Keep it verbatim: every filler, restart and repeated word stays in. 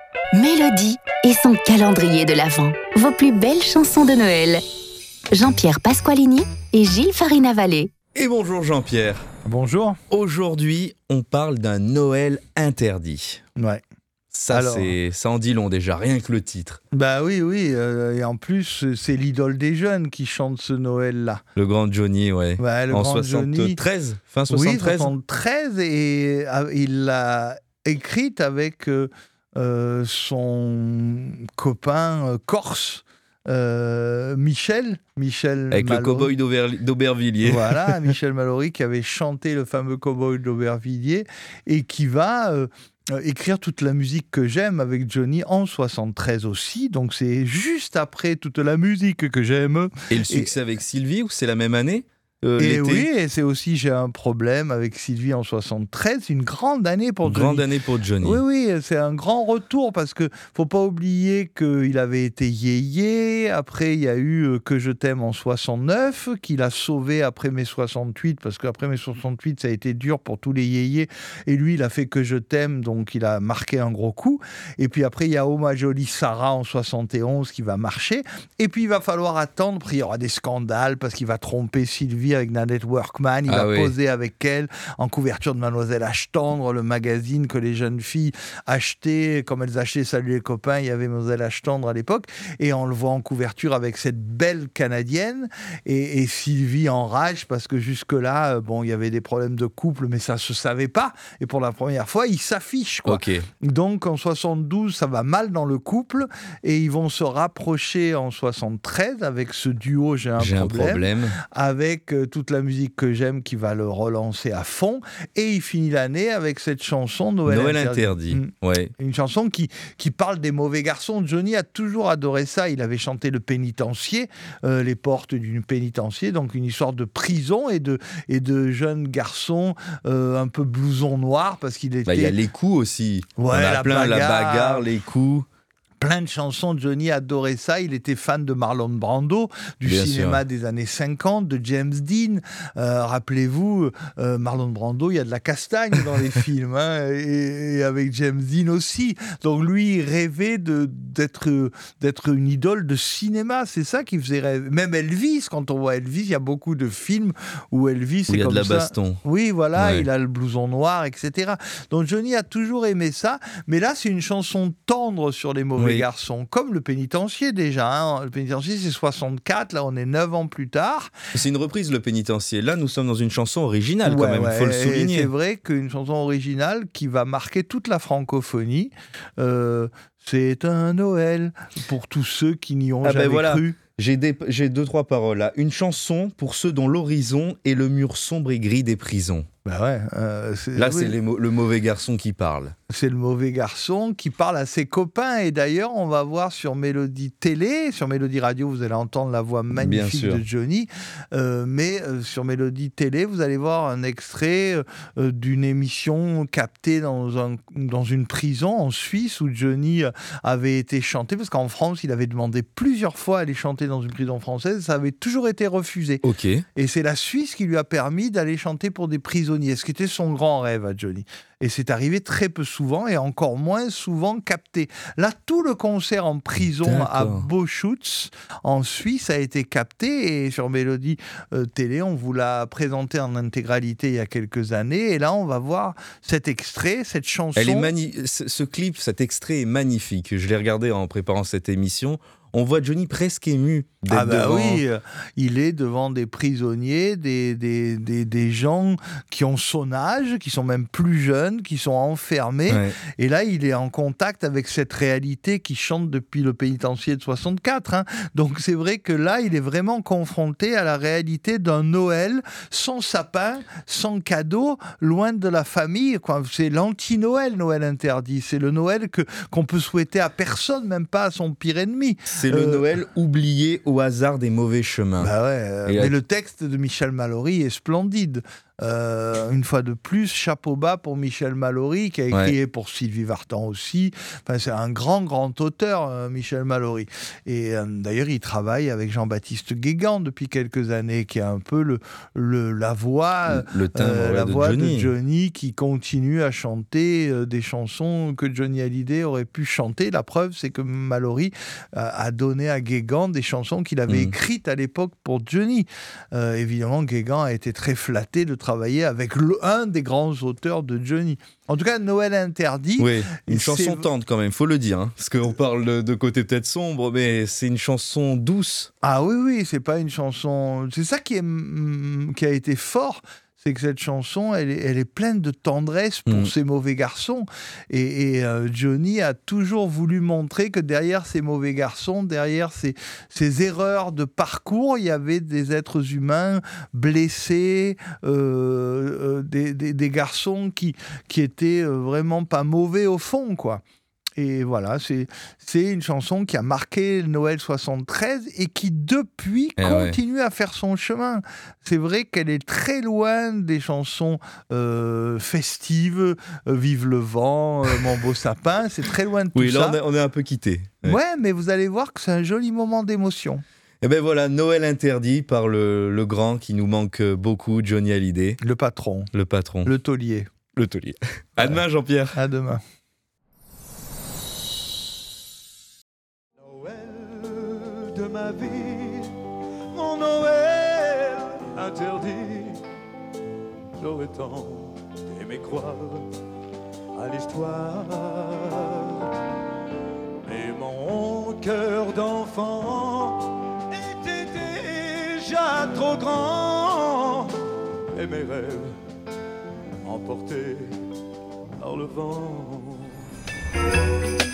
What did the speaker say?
Mélodie et son calendrier de l'Avent. Vos plus belles chansons de Noël. Jean-Pierre Pasqualini et Gilles Farina-Vallée. Et bonjour Jean-Pierre. Bonjour. Aujourd'hui, on parle d'un Noël interdit. Ouais. Ça, Alors, c'est, ça en dit long déjà, rien que le titre. Bah oui, oui. Euh, et en plus, c'est l'idole des jeunes qui chante ce Noël-là. Le grand Johnny, ouais. Ouais, le en grand soixante-treize, Johnny. fin soixante-treize. Oui, soixante-treize. Et euh, il l'a écrite avec euh, euh, son copain euh, corse. Euh, Michel, Michel Avec Mallory. le cow-boy d'Auber- d'Aubervilliers. Voilà, Michel Mallory qui avait chanté le fameux cow-boy d'Aubervilliers et qui va euh, écrire toute la musique que j'aime avec Johnny en soixante-treize aussi. Donc c'est juste après toute la musique que j'aime. Et le succès et... avec Sylvie, ou c'est la même année euh, Et l'été. oui, et c'est aussi J'ai un problème avec Sylvie en soixante-treize. C'est une grande année pour une Johnny. Grande année pour Johnny. Oui, oui, c'est un grand retour parce que faut pas oublier qu'il avait été yéyé. Après, il y a eu Que je t'aime en soixante-neuf, qu'il a sauvé après mai soixante-huit, parce qu'après mai soixante-huit, ça a été dur pour tous les yéyés. Et lui, il a fait Que je t'aime, donc il a marqué un gros coup. Et puis après, il y a Oh ma jolie Sarah en soixante et onze qui va marcher. Et puis, il va falloir attendre. Après, il y aura des scandales parce qu'il va tromper Sylvie avec Nanette Workman, il ah va oui. poser avec elle en couverture de Mademoiselle H-Tendre, le magazine que les jeunes filles achetaient, comme elles achetaient Salut les copains, il y avait Mademoiselle H-Tendre à l'époque, et on le voit en couverture avec cette belle Canadienne, et, et Sylvie enrage parce que jusque-là, euh, bon, il y avait des problèmes de couple, mais ça se savait pas, et pour la première fois, il s'affiche, quoi. Okay. Donc en soixante-douze, ça va mal dans le couple, et ils vont se rapprocher en soixante-treize avec ce duo J'ai un J'ai problème, un problème, avec euh, toute la musique que j'aime qui va le relancer à fond, et il finit l'année avec cette chanson Noël, Noël interdit, interdit. Mmh. Ouais. Une chanson qui, qui parle des mauvais garçons. Johnny a toujours adoré ça. Il avait chanté Le Pénitencier, euh, les portes d'une pénitencier, donc une histoire de prison et de, et de jeunes garçons euh, un peu blouson noir, parce qu'il était... Bah, il y a les coups aussi. Ouais, on a la plein, bagarre. la bagarre, les coups. Plein de chansons, Johnny adorait ça. Il était fan de Marlon Brando, du Bien cinéma sûr. des années cinquante, de James Dean. Euh, rappelez-vous, euh, Marlon Brando, il y a de la castagne dans les films, hein, et, et avec James Dean aussi. Donc lui, il rêvait de, d'être, d'être une idole de cinéma. C'est ça qui faisait rêver. Même Elvis, quand on voit Elvis, il y a beaucoup de films où Elvis Où il est y a comme de la ça. baston. Oui, voilà, Ouais. il a le blouson noir, et cetera. Donc Johnny a toujours aimé ça. Mais là, c'est une chanson tendre sur les mauvais Oui. garçons, comme Le Pénitencier déjà. Hein. Le Pénitencier, c'est soixante-quatre, là on est neuf ans plus tard. C'est une reprise, Le Pénitencier. Là, nous sommes dans une chanson originale, Ouais, quand même, il ouais, faut le et souligner. C'est vrai qu'une chanson originale qui va marquer toute la francophonie. Euh, c'est un Noël pour tous ceux qui n'y ont Ah jamais ben voilà. cru. J'ai, des, j'ai deux, trois paroles là. Une chanson pour ceux dont l'horizon est le mur sombre et gris des prisons. Bah ouais, euh, c'est, Là, oui. c'est les mo- le mauvais garçon qui parle. C'est le mauvais garçon qui parle à ses copains. Et d'ailleurs, on va voir sur Mélodie Télé, sur Mélodie Radio, vous allez entendre la voix magnifique de Johnny. Euh, mais euh, sur Mélodie Télé, vous allez voir un extrait euh, d'une émission captée dans, un, dans une prison en Suisse où Johnny avait été chanté. Parce qu'en France, il avait demandé plusieurs fois à aller chanter dans une prison française. Ça avait toujours été refusé. Ok. Et c'est la Suisse qui lui a permis d'aller chanter pour des prisonniers, ce qui était son grand rêve à Johnny. Et c'est arrivé très peu souvent et encore moins souvent capté. Là, tout le concert en prison D'accord. à Beauschutz, en Suisse, a été capté. Et sur Mélodie euh, Télé, on vous l'a présenté en intégralité il y a quelques années. Et là, on va voir cet extrait, cette chanson. Elle est mani- ce, ce clip, cet extrait est magnifique. Je l'ai regardé en préparant cette émission. On voit Johnny presque ému d'être Ah bah devant... oui, euh, il est devant des prisonniers, des, des, des, des gens qui ont son âge, qui sont même plus jeunes, qui sont enfermés. Ouais. Et là, il est en contact avec cette réalité qui chante depuis Le Pénitencier de soixante-quatre. Hein. Donc c'est vrai que là, il est vraiment confronté à la réalité d'un Noël sans sapin, sans cadeau, loin de la famille. Quoi. C'est l'anti-Noël, Noël interdit. C'est le Noël que, qu'on peut souhaiter à personne, même pas à son pire ennemi. C'est le Euh, Noël oublié au hasard des mauvais chemins. Bah ouais, euh, Et mais là- le texte de Michel Mallory est splendide. Euh, une fois de plus, chapeau bas pour Michel Mallory, qui a écrit Ouais. pour Sylvie Vartan aussi. Enfin, c'est un grand, grand auteur, euh, Michel Mallory. Et euh, d'ailleurs, il travaille avec Jean-Baptiste Guégan depuis quelques années, qui est un peu le, le, la voix, Le timbre euh, ouais, la de voix Johnny. de Johnny, qui continue à chanter euh, des chansons que Johnny Hallyday aurait pu chanter. La preuve, c'est que Mallory euh, a donné à Guégan des chansons qu'il avait Mm. écrites à l'époque pour Johnny. Euh, évidemment, Guégan a été très flatté de travailler avec le, un des grands auteurs de Johnny. En tout cas, Noël interdit. Oui, une c'est- chanson tendre quand même, faut le dire. Hein, parce qu'on parle de, de côté peut-être sombre, mais c'est une chanson douce. Ah oui, oui, c'est pas une chanson. C'est ça qui, est, mm, qui a été fort. C'est que cette chanson, elle est, elle est pleine de tendresse pour Mm. ces mauvais garçons. Et, et, euh, Johnny a toujours voulu montrer que derrière ces mauvais garçons, derrière ces, ces erreurs de parcours, il y avait des êtres humains blessés, euh, euh, des, des- des garçons qui, qui étaient euh, vraiment pas mauvais au fond, quoi. Et voilà, c'est, c'est une chanson qui a marqué Noël soixante-treize et qui, depuis, Eh ouais. continue à faire son chemin. C'est vrai qu'elle est très loin des chansons euh, festives, euh, Vive le vent, euh, Mon beau sapin, c'est très loin de tout Oui, là ça. on, est- on est un peu quitté. Ouais. Ouais, mais vous allez voir que c'est un joli moment d'émotion. Et ben voilà, Noël interdit par le, le grand qui nous manque beaucoup, Johnny Hallyday, Le patron, le patron, le, le taulier. taulier. À demain, Jean-Pierre. À demain. Noël de ma vie, mon Noël interdit. J'aurais tant aimé croire à l'histoire, mais mon cœur d'enfant était déjà trop grand et mes rêves emportés par le vent.